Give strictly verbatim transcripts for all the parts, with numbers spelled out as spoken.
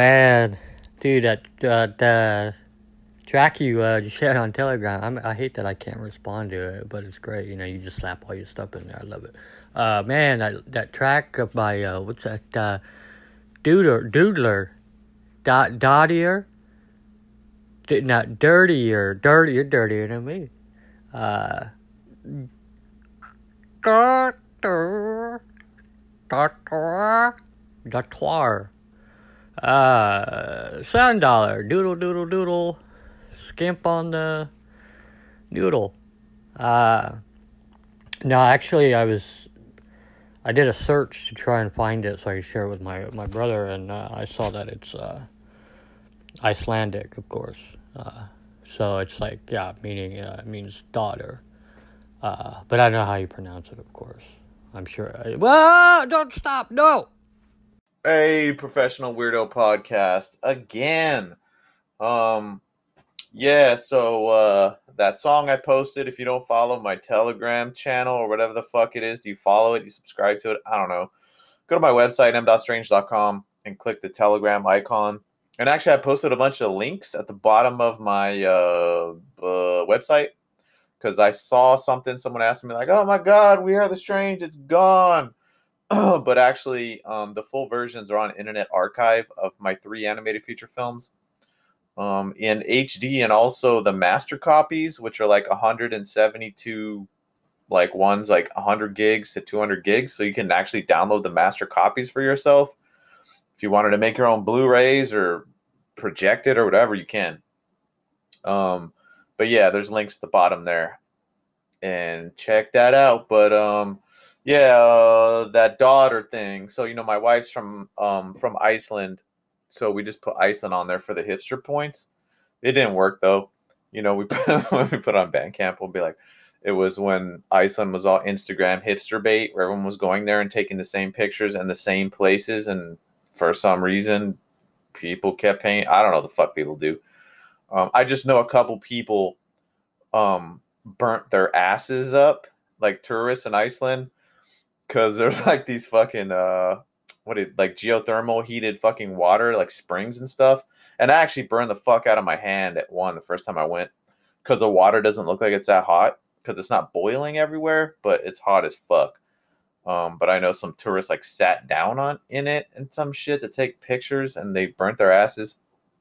man, dude, that uh, the track you uh, just shared on Telegram. I'm, I hate that I can't respond to it, but it's great. You know, you just slap all your stuff in there. I love it. Uh, man, that that track by uh, what's that? Uh, Doodler, Doodler, Dot Dottier, D- not dirtier, dirtier, dirtier than me. Uh, Doctor, Doctor, Doctor. Uh, Sound dollar, doodle, doodle, doodle, skimp on the noodle. Uh, no, actually, I was, I did a search to try and find it so I could share it with my my brother, and uh, I saw that it's uh, Icelandic, of course. Uh, so it's like, yeah, meaning uh, it means daughter. Uh, but I don't know how you pronounce it, of course. I'm sure. I, well, don't stop, no. A professional weirdo podcast again. Um, yeah. So uh, that song I posted. If you don't follow my Telegram channel or whatever the fuck it is, do you follow it? Do you subscribe to it? I don't know. Go to my website m dot strange dot com and click the Telegram icon. And actually, I posted a bunch of links at the bottom of my uh, uh, website because I saw something. Someone asked me like, "Oh my God, We Are the Strange. It's gone." But actually, um, the full versions are on Internet Archive of my three animated feature films um, in H D, and also the master copies, which are like one hundred seventy-two, like ones like one hundred gigs to two hundred gigs. So you can actually download the master copies for yourself. If you wanted to make your own Blu-rays or project it or whatever, you can. Um, but yeah, there's links at the bottom there, and check that out. But um, yeah, uh, that daughter thing. So you know, my wife's from um from Iceland, so we just put Iceland on there for the hipster points. It didn't work though. You know, we put, when we put on Bandcamp, we'll be like, it was when Iceland was all Instagram hipster bait, where everyone was going there and taking the same pictures and the same places, and for some reason, people kept paying. I don't know what the fuck people do. Um, I just know a couple people um burnt their asses up, like tourists in Iceland, because there's like these fucking uh what it like geothermal heated fucking water, like springs and stuff. And I actually burned the fuck out of my hand at one the first time I went, because the water doesn't look like it's that hot because it's not boiling everywhere, but it's hot as fuck. Um, but I know some tourists like sat down on in it and some shit to take pictures, and they burnt their asses.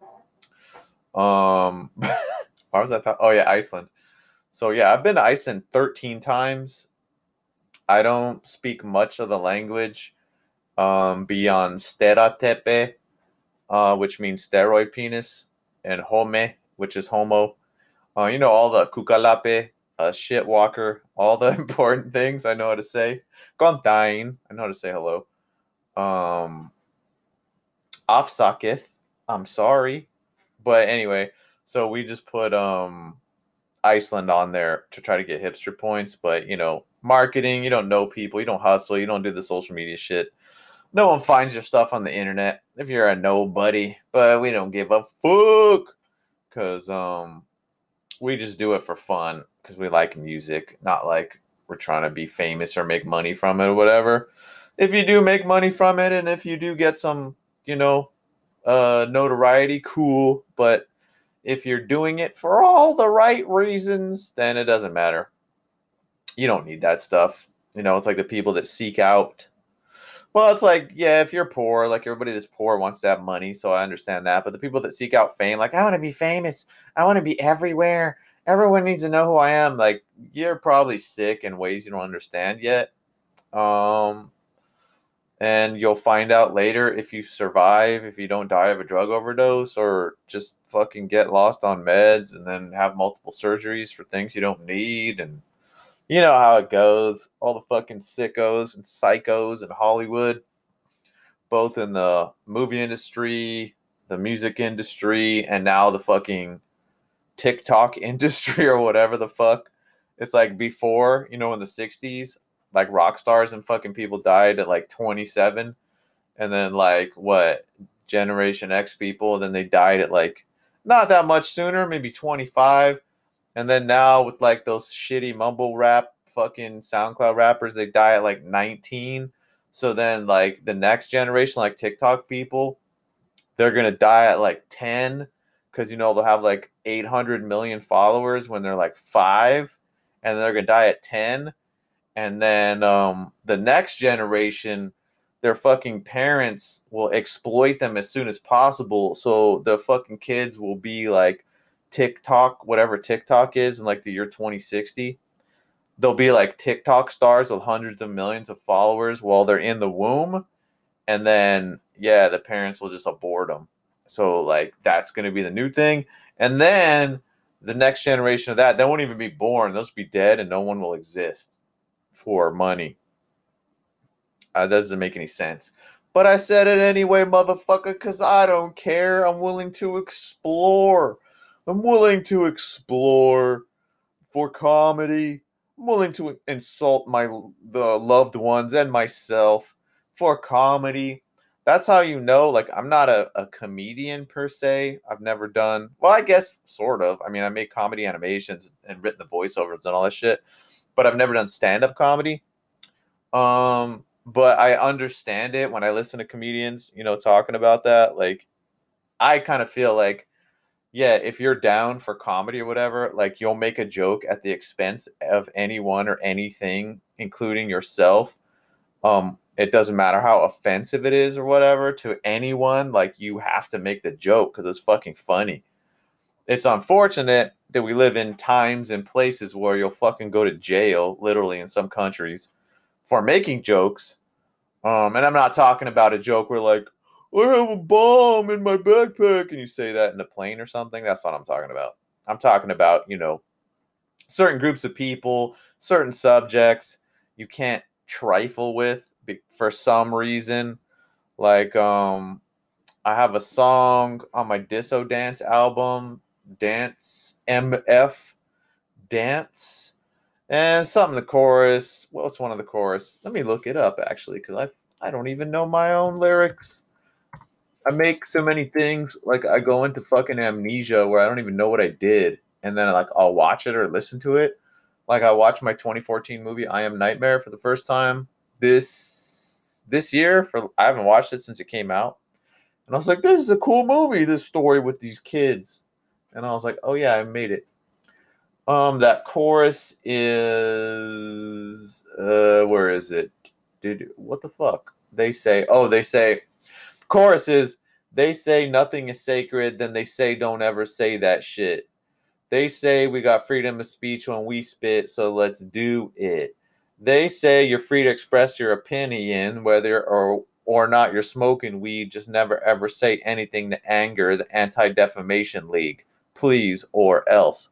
Um, why was that? Th- oh yeah, Iceland. So yeah, I've been to Iceland thirteen times. I don't speak much of the language um, beyond steratepe, uh, which means steroid penis, and home, which is homo. Uh, you know, all the kukalape, uh, shit walker, all the important things I know how to say. Kontain, I know how to say hello. Um, Afsakith, I'm sorry. But anyway, so we just put um Iceland on there to try to get hipster points, but you know, marketing, you don't know people, you don't hustle, you don't do the social media shit. No one finds your stuff on the internet if you're a nobody, but we don't give a fuck because um we just do it for fun because we like music, not like we're trying to be famous or make money from it or whatever. If you do make money from it, and if you do get some, you know, uh notoriety, cool, but if you're doing it for all the right reasons, then it doesn't matter. You don't need that stuff. You know, it's like the people that seek out. Well, it's like, yeah, if you're poor, like everybody that's poor wants to have money, so I understand that. But the people that seek out fame, like, I want to be famous. I want to be everywhere. Everyone needs to know who I am. Like, you're probably sick in ways you don't understand yet. Um, and you'll find out later if you survive, if you don't die of a drug overdose or just fucking get lost on meds and then have multiple surgeries for things you don't need. And you know how it goes. All the fucking sickos and psychos in Hollywood, both in the movie industry, the music industry, and now the fucking TikTok industry or whatever the fuck. It's like before, you know, in the sixties, like rock stars and fucking people died at like twenty-seven. And then like what, Generation X people, then they died at like not that much sooner, maybe twenty-five. And then now with like those shitty mumble rap fucking SoundCloud rappers, they die at like nineteen. So then like the next generation, like TikTok people, they're going to die at like ten because, you know, they'll have like eight hundred million followers when they're like five, and they're going to die at ten. And then um, the next generation, their fucking parents will exploit them as soon as possible. So the fucking kids will be like TikTok, whatever TikTok is in like the year twenty sixty. They'll be like TikTok stars with hundreds of millions of followers while they're in the womb. And then, yeah, the parents will just abort them. So, like, that's going to be the new thing. And then the next generation of that, they won't even be born. They'll just be dead and no one will exist for money. Uh, that doesn't make any sense. But I said it anyway, motherfucker, because I don't care. I'm willing to explore. I'm willing to explore for comedy. I'm willing to insult my the loved ones and myself for comedy. That's how you know, like, I'm not a, a comedian per se. I've never done, well, I guess sort of. I mean, I make comedy animations and written the voiceovers and all that shit, but I've never done stand-up comedy. Um, but I understand it when I listen to comedians, you know, talking about that. Like, I kind of feel like, yeah, if you're down for comedy or whatever, like, you'll make a joke at the expense of anyone or anything, including yourself. Um, it doesn't matter how offensive it is or whatever to anyone. Like, you have to make the joke because it's fucking funny. It's unfortunate that we live in times and places where you'll fucking go to jail, literally in some countries, for making jokes. Um, and I'm not talking about a joke where, like, I have a bomb in my backpack, and you say that in a plane or something. That's what I'm talking about. I'm talking about, you know, certain groups of people, certain subjects you can't trifle with for some reason. Like, um, I have a song on my Disso Dance album, Dance M F Dance, and something in the chorus. Well, it's one of the chorus. Let me look it up actually, because I I don't even know my own lyrics. I make so many things, like, I go into fucking amnesia where I don't even know what I did, and then, like, I'll watch it or listen to it. Like, I watched my twenty fourteen movie I Am Nightmare for the first time this this year. For I haven't watched it since it came out, and I was like, "This is a cool movie. This story with these kids," and I was like, "Oh yeah, I made it." Um, that chorus is uh, where is it? Dude, what the fuck? They say, oh, they say. Chorus is, they say nothing is sacred, then they say don't ever say that shit. They say we got freedom of speech when we spit, so let's do it. They say you're free to express your opinion, whether or or not you're smoking weed, just never ever say anything to anger the Anti-Defamation League, please, or else.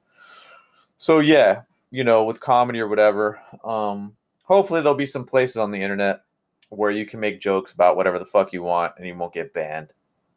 So yeah, you know, with comedy or whatever, um, hopefully there'll be some places on the internet where you can make jokes about whatever the fuck you want and you won't get banned.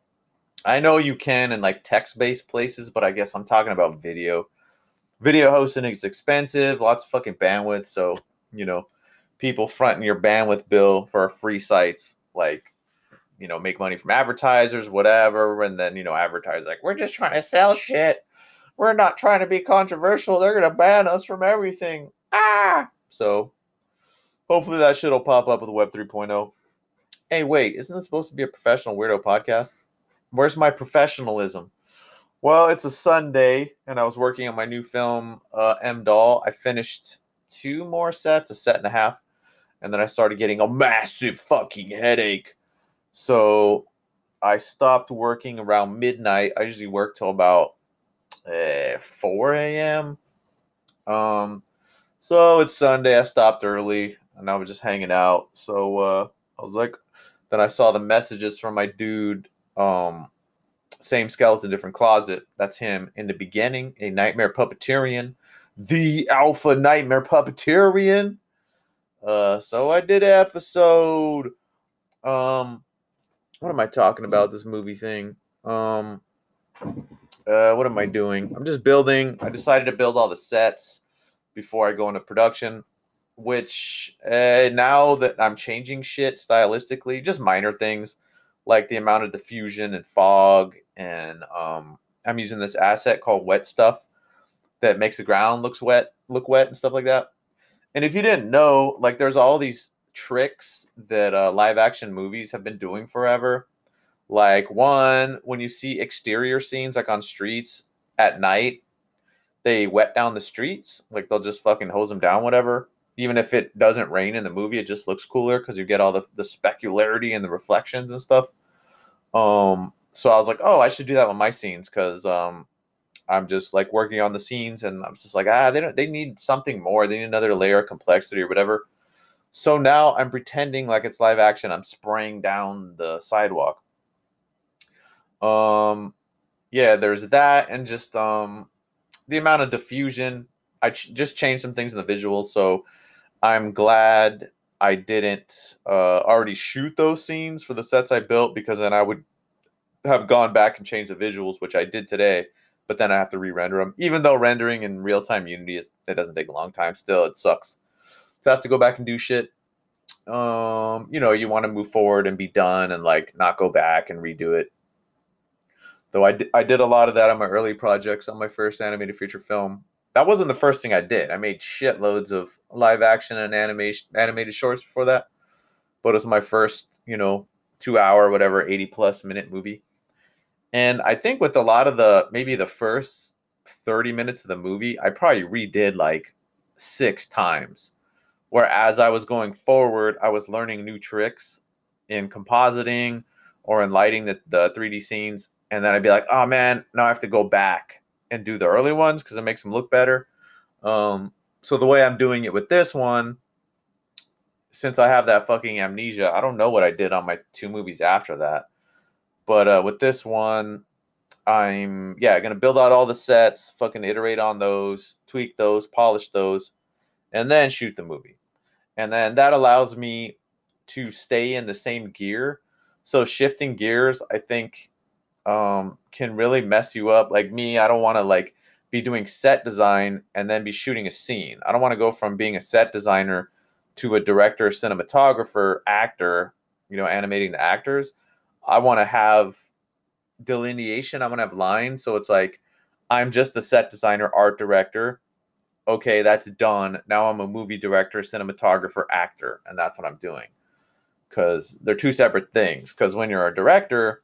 I know you can in like text-based places, but I guess I'm talking about video. Video hosting is expensive, lots of fucking bandwidth, so, you know, people fronting your bandwidth bill for free sites, like, you know, make money from advertisers, whatever, and then, you know, advertise like, we're just trying to sell shit. We're not trying to be controversial. They're going to ban us from everything. Ah! So, hopefully that shit will pop up with Web 3.0. Hey, wait, isn't this supposed to be a professional weirdo podcast? Where's my professionalism? Well, it's a Sunday, and I was working on my new film, uh, M-Doll. I finished two more sets, a set and a half, and then I started getting a massive fucking headache. So I stopped working around midnight. I usually work till about uh, four a.m. Um, so it's Sunday. I stopped early, and I was just hanging out. So uh, I was like, then I saw the messages from my dude, um, same skeleton, different closet. That's him. In the beginning, a nightmare puppeterian, the alpha nightmare puppeterian. Uh, so I did an episode. Um, what am I talking about? This movie thing. Um, uh, what am I doing? I'm just building. I decided to build all the sets before I go into production, which uh, now that I'm changing shit stylistically, just minor things like the amount of diffusion and fog, and um, I'm using this asset called Wet Stuff that makes the ground looks wet, look wet and stuff like that. And if you didn't know, like, there's all these tricks that uh, live action movies have been doing forever. Like, one, when you see exterior scenes like on streets at night, they wet down the streets. Like, they'll just fucking hose them down, whatever. Even if it doesn't rain in the movie, it just looks cooler because you get all the, the specularity and the reflections and stuff. Um, so I was like, oh, I should do that with my scenes because um, I'm just like working on the scenes, and I'm just like, ah, they don't, they need something more. They need another layer of complexity or whatever. So now I'm pretending like it's live action. I'm spraying down the sidewalk. Um, yeah, there's that, and just um, the amount of diffusion. I ch- just changed some things in the visuals, so I'm glad I didn't uh, already shoot those scenes for the sets I built, because then I would have gone back and changed the visuals, which I did today. But then I have to re-render them, even though rendering in real-time Unity is, it doesn't take a long time. Still, it sucks to have to go back and do shit. Um, you know, you want to move forward and be done, and like not go back and redo it. Though I did, I did a lot of that on my early projects on my first animated feature film. That wasn't the first thing I did. I made shitloads of live action and animation animated shorts before that, but it was my first, you know, two hour, whatever, eighty plus minute movie. And I think with a lot of the, maybe the first thirty minutes of the movie, I probably redid like six times. Where as I was going forward, I was learning new tricks in compositing or in lighting the, the three D scenes. And then I'd be like, oh man, now I have to go back and do the early ones because it makes them look better. Um, so the way I'm doing it with this one, since I have that fucking amnesia, I don't know what I did on my two movies after that. But uh, with this one, I'm, yeah, going to build out all the sets, fucking iterate on those, tweak those, polish those, and then shoot the movie. And then that allows me to stay in the same gear. So shifting gears, I think, um, can really mess you up. Like me, I don't want to like be doing set design and then be shooting a scene. I don't want to go from being a set designer to a director, cinematographer, actor, you know, animating the actors. I want to have delineation. I want to have lines. So it's like, I'm just the set designer, art director. Okay, that's done. Now I'm a movie director, cinematographer, actor, and that's what I'm doing. Because they're two separate things. Because when you're a director,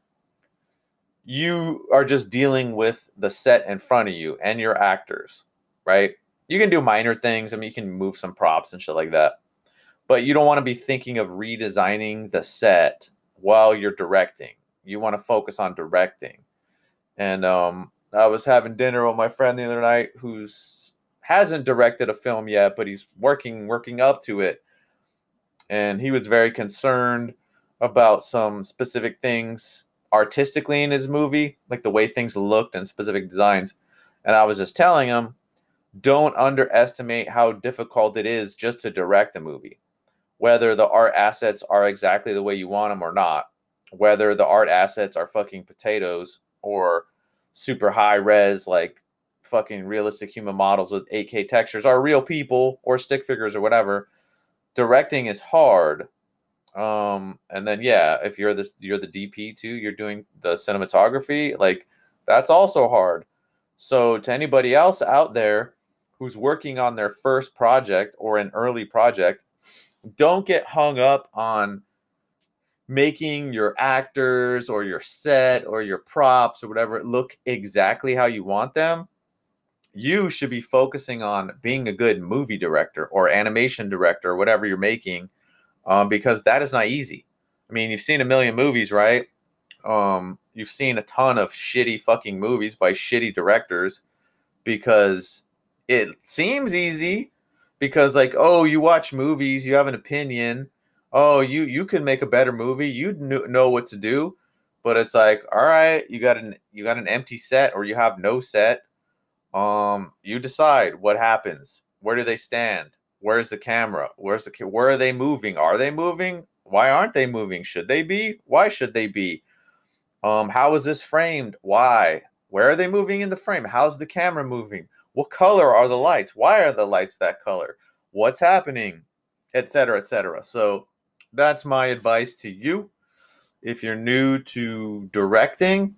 you are just dealing with the set in front of you and your actors, right? You can do minor things. I mean, you can move some props and shit like that. But you don't want to be thinking of redesigning the set while you're directing. You want to focus on directing. And um, I was having dinner with my friend the other night who's hasn't directed a film yet, but he's working working up to it. And he was very concerned about some specific things artistically in his movie, like the way things looked and specific designs. And I was just telling him, don't underestimate how difficult it is just to direct a movie. Whether the art assets are exactly the way you want them or not. Whether the art assets are fucking potatoes or super high res, like fucking realistic human models with eight K textures, are real people or stick figures or whatever. Directing is hard. Um, and then yeah, if you're this, you're the D P too. You're doing the cinematography. Like that's also hard. So to anybody else out there who's working on their first project or an early project, don't get hung up on making your actors or your set or your props or whatever look exactly how you want them. You should be focusing on being a good movie director or animation director or whatever you're making, um, because that is not easy. I mean, you've seen a million movies, right? Um, you've seen a ton of shitty fucking movies by shitty directors because it seems easy because like, oh, you watch movies, you have an opinion. Oh, you you can make a better movie. You know what to do. But it's like, all right, you got an you got an empty set or you have no set. Um, you decide what happens. Where do they stand? Where's the camera? Where's the where are they moving? Are they moving? Why aren't they moving? Should they be? Why should they be? Um, how is this framed? Why? Where are they moving in the frame? How's the camera moving? What color are the lights? Why are the lights that color? What's happening? Etc. Etc. So that's my advice to you. If you're new to directing,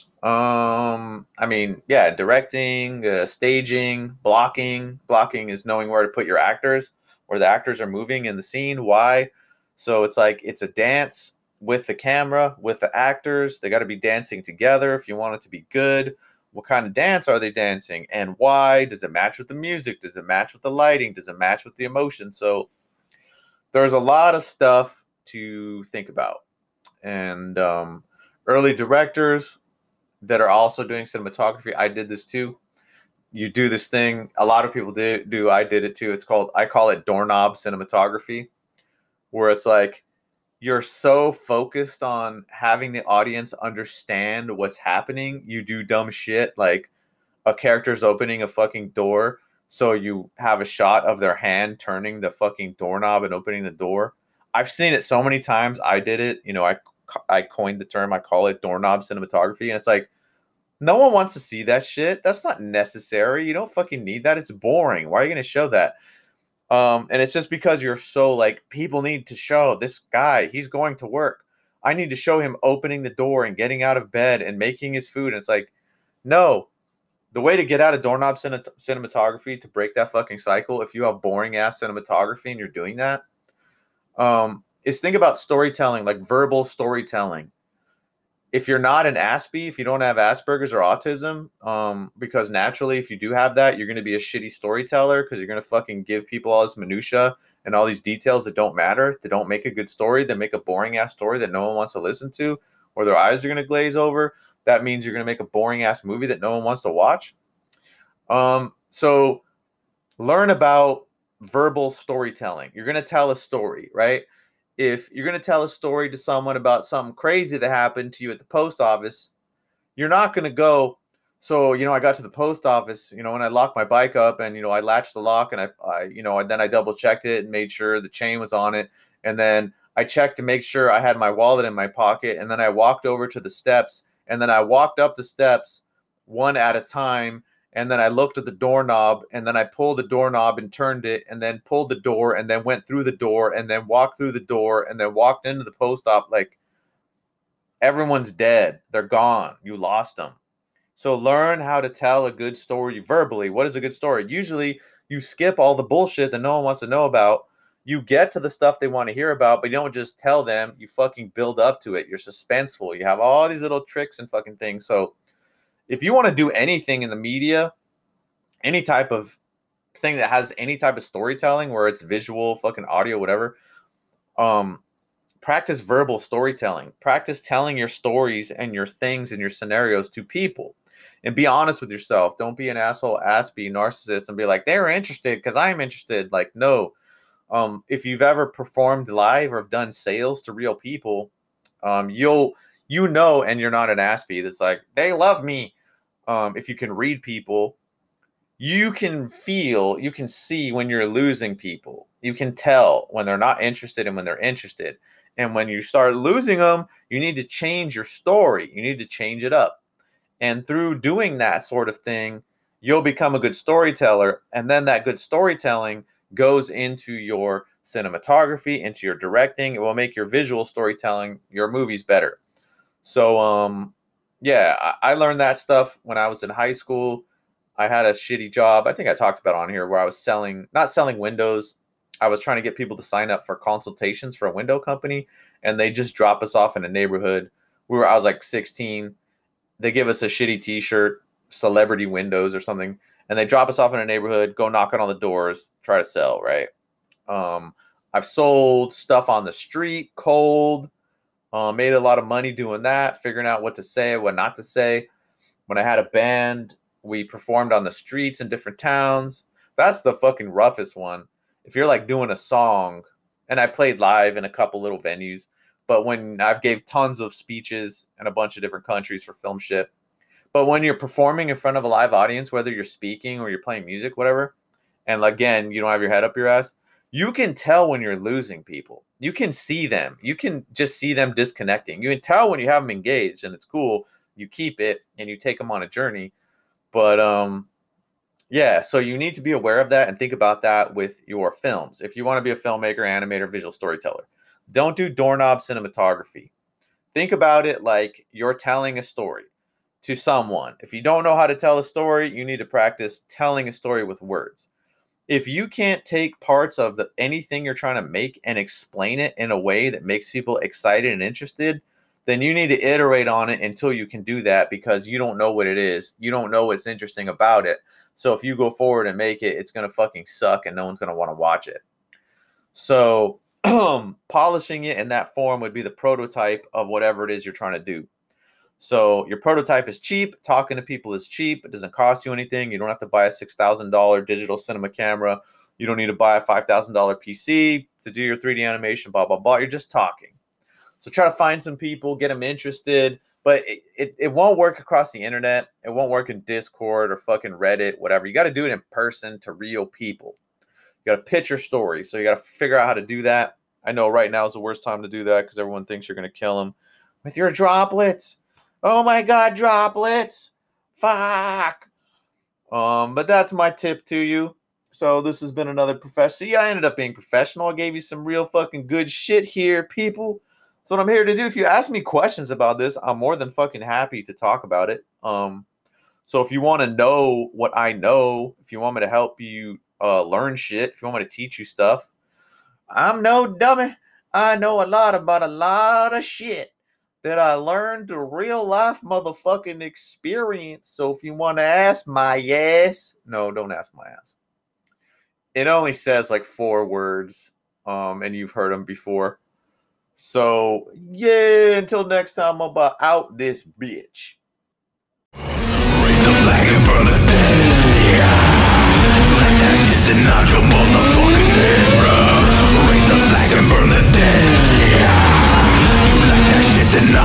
um, I mean, yeah, directing, uh, staging, blocking. Blocking is knowing where to put your actors, where the actors are moving in the scene. Why? So it's like it's a dance with the camera, with the actors. They got to be dancing together if you want it to be good. What kind of dance are they dancing, and why? Does it match with the music? Does it match with the lighting? Does it match with the emotion? So there's a lot of stuff to think about. And um, early directors that are also doing cinematography, I did this too. You do this thing, a lot of people do, do I did it too. It's called, I call it doorknob cinematography, where it's like you're so focused on having the audience understand what's happening. You do dumb shit like a character's opening a fucking door, so you have a shot of their hand turning the fucking doorknob and opening the door. I've seen it so many times. I did it. You know, I I coined the term. I call it doorknob cinematography, and it's like no one wants to see that shit. That's not necessary. You don't fucking need that. It's boring. Why are you going to show that? Um, and it's just because you're so like, people need to show this guy, he's going to work. I need to show him opening the door and getting out of bed and making his food. And it's like, no, the way to get out of doorknob cin- cinematography, to break that fucking cycle, if you have boring ass cinematography and you're doing that, um, is think about storytelling, like verbal storytelling. If you're not an Aspie, if you don't have Asperger's or autism, um, because naturally, if you do have that, you're going to be a shitty storyteller because you're going to fucking give people all this minutia and all these details that don't matter, that don't make a good story, that make a boring ass story that no one wants to listen to, or their eyes are going to glaze over. That means you're going to make a boring ass movie that no one wants to watch. Um, so learn about verbal storytelling. You're going to tell a story, right? If you're going to tell a story to someone about something crazy that happened to you at the post office, you're not going to go, so, you know, I got to the post office, you know, and I locked my bike up and, you know, I latched the lock and I, I you know, and then I double checked it and made sure the chain was on it. And then I checked to make sure I had my wallet in my pocket. And then I walked over to the steps and then I walked up the steps one at a time. And then I looked at the doorknob and then I pulled the doorknob and turned it and then pulled the door and then went through the door and then walked through the door and then walked into the post op. Like, everyone's dead. They're gone. You lost them. So learn how to tell a good story verbally. What is a good story? Usually you skip all the bullshit that no one wants to know about. You get to the stuff they want to hear about, but you don't just tell them. You fucking build up to it. You're suspenseful. You have all these little tricks and fucking things. So if you want to do anything in the media, any type of thing that has any type of storytelling, where it's visual, fucking audio, whatever, um, practice verbal storytelling. Practice telling your stories and your things and your scenarios to people. And be honest with yourself. Don't be an asshole, Aspie, narcissist, and be like, they're interested because I'm interested. Like, no. Um, if you've ever performed live or have done sales to real people, um, you'll, you know, and you're not an Aspie that's like, they love me. Um, if you can read people, you can feel, you can see when you're losing people. You can tell when they're not interested and when they're interested. And when you start losing them, you need to change your story. You need to change it up. And through doing that sort of thing, you'll become a good storyteller. And then that good storytelling goes into your cinematography, into your directing. It will make your visual storytelling, your movies better. So, um, yeah, I, I learned that stuff when I was in high school. I had a shitty job. I think I talked about on here where I was selling, not selling windows. I was trying to get people to sign up for consultations for a window company, and they just drop us off in a neighborhood. We were, I was like sixteen. They give us a shitty t-shirt, Celebrity Windows or something, and they drop us off in a neighborhood, go knocking on the doors, try to sell, right? Um, I've sold stuff on the street, cold, uh, made a lot of money doing that, figuring out what to say, what not to say. When I had a band, we performed on the streets in different towns. That's the fucking roughest one. If you're like doing a song, and I played live in a couple little venues, but when I've gave tons of speeches in a bunch of different countries for film shit. But when you're performing in front of a live audience, whether you're speaking or you're playing music, whatever, and again, you don't have your head up your ass, you can tell when you're losing people. You can see them. You can just see them disconnecting. You can tell when you have them engaged, and it's cool. You keep it and you take them on a journey. But um, yeah, so you need to be aware of that and think about that with your films. If you want to be a filmmaker, animator, visual storyteller, don't do doorknob cinematography. Think about it like you're telling a story to someone. If you don't know how to tell a story, you need to practice telling a story with words. if you can't take parts of the, anything you're trying to make and explain it in a way that makes people excited and interested, then you need to iterate on it until you can do that, because you don't know what it is. You don't know what's interesting about it. So if you go forward and make it, it's going to fucking suck and no one's going to want to watch it. So polishing it in that form would be the prototype of whatever it is you're trying to do. So your prototype is cheap. Talking to people is cheap. It doesn't cost you anything. You don't have to buy a six thousand dollars digital cinema camera. You don't need to buy a five thousand dollars P C to do your three D animation, blah, blah, blah. You're just talking. So try to find some people, get them interested. But it, it, it won't work across the internet. It won't work in Discord or fucking Reddit, whatever. You got to do it in person to real people. You got to pitch your story. So you got to figure out how to do that. I know right now is the worst time to do that because everyone thinks you're going to kill them with your droplets. Oh my God, droplets. Fuck. Um, but that's my tip to you. So this has been another professional. See, I ended up being professional. I gave you some real fucking good shit here, people. So what I'm here to do, if you ask me questions about this, I'm more than fucking happy to talk about it. Um, so if you want to know what I know, if you want me to help you uh, learn shit, if you want me to teach you stuff, I'm no dummy. I know a lot about a lot of shit that I learned through real life motherfucking experience. So if you want to ask my ass, no, don't ask my ass. It only says like four words, um, and you've heard them before. So yeah, until next time, I'm about out this bitch. Raise the flag and burn it dead. Yeah, like that shit did not your motherfucking head, bro. Raise the flag and burn it dead. Yeah, you like that shit did not.